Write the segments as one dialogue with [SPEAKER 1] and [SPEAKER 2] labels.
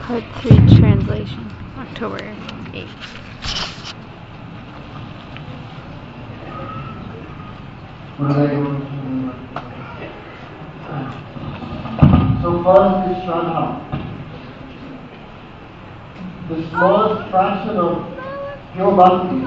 [SPEAKER 1] Part 3 Translation, October 8th.
[SPEAKER 2] So first is Shraddha. The smallest fraction of pure bhakti,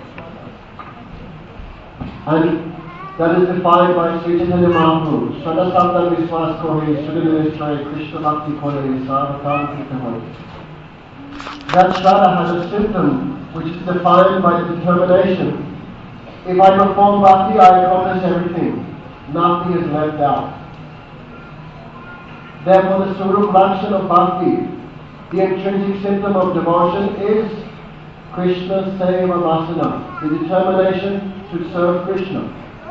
[SPEAKER 2] and that is defined by Sri Chaitanya Mahaprabhu. Shraddha Sabda Vishwas Kohe, Shraddha Nishray, Krishna Bhakti Kore, Sarvakam Kitahoy. That Shraddha has a symptom which is defined by the determination. If I perform bhakti, I accomplish everything. Nothing is left out. Therefore, the Swarup Lakshan of bhakti, the intrinsic symptom of devotion, is Krishna Seva Vasana, the determination to serve Krishna.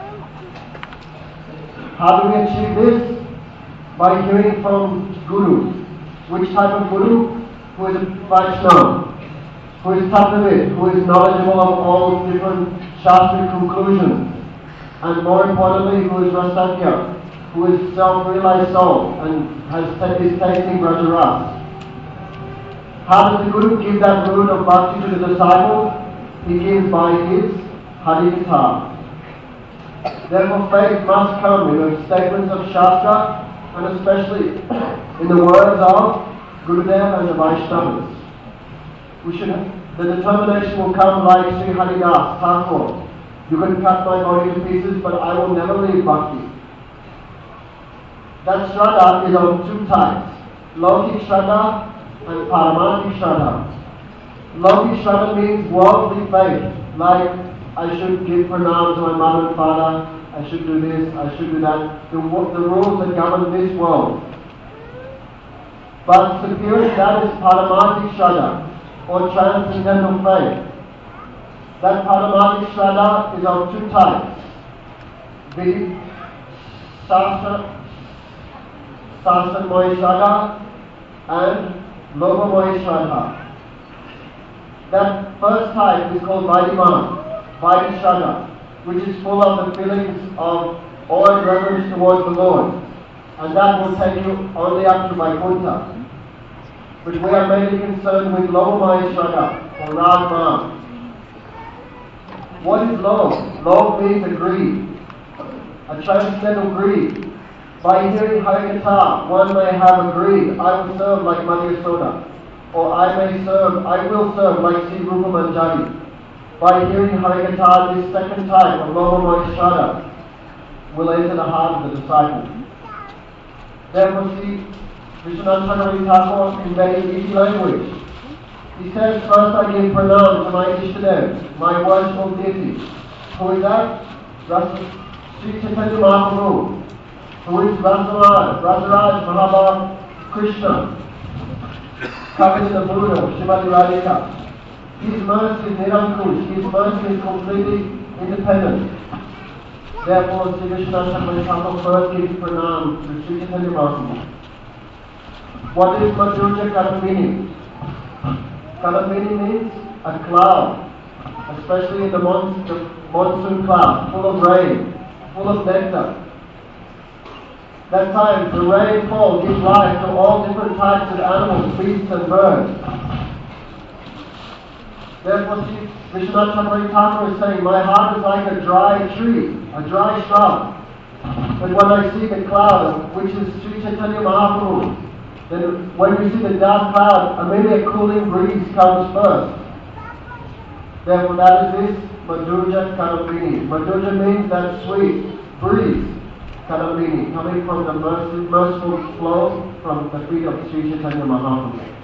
[SPEAKER 2] How do we achieve this? By hearing from Guru. Which type of Guru? Who is a Vaishnava, who is Tattvavid, who is knowledgeable of all different Shastric conclusions, and more importantly, who is Rasakya, who is self-realized soul and is tasting Brajaras. How does the Guru give that root of bhakti to the disciple? He gives by his Harikatha. Therefore, faith must come in the statements of Shastra, and especially in the words of Gurudev and the Vaishnavas. The determination will come like Sri Haridas Thakur. You can cut my body to pieces, but I will never leave bhakti. That Shraddha is of two types, Lokik Shraddha and Paramantik Shraddha. Lokik Shraddha means worldly faith, like I should give pranam to my mother and father, I should do this, I should do that, the rules that govern this world. But superior to that is Paramantik Shraddha, or transcendental faith. That Paramantik Shraddha is of two types, the Sasanmoy Shraddha and Lobamoy Shraddha. That first type is called Vaidiman, Vaidi Shraddha, which is full of the feelings of awe and reverence towards the Lord. And that will take you only up to Vaikuntha. But we are mainly concerned with Lobamaya Shraddha, or Ragman. What is Lob? Lob means a greed, a transcendental greed. By hearing Harikatha, one may have a greed. I will serve like Mother Yasoda, or I will serve like Sri Rupa Manjari. By hearing Harikatha, this second type of Lobamaya Shraddha will enter the heart of the disciple. Therefore, see Vishwanath Chakravarti Thakur in very easy language. He says, first I give pranam to my Ishtadev, my worshipful deity. Who is that? Sri Chaitanya Mahaprabhu. Who is Rasaraj Mahabharata Krishna, covered in the Buddha, Srimati Radhika. His mercy is Nirankush, his mercy is completely independent. Therefore, Sri Vishwanath Chakravarti Thakur first gives pranam to Sri Chaitanya Mahaprabhu. What is Madhurya Kadambini? Kadambini means a cloud, especially in the monsoon cloud, full of rain, full of nectar. That time, the rainfall gives life to all different types of animals, beasts and birds. Therefore, Vishwanath Chakravarti Thakur is saying, my heart is like a dry tree, a dry shrub. But when I see the cloud, which is Sri Chaitanya Mahaprabhu, then when we see the dark cloud, a immediate cooling breeze comes first. Therefore, that is this Madhurya Kadambini. Madhurya means that sweet breeze, Kadambini, coming from the merciful flow from the feet of Sri Chaitanya Mahaprabhu.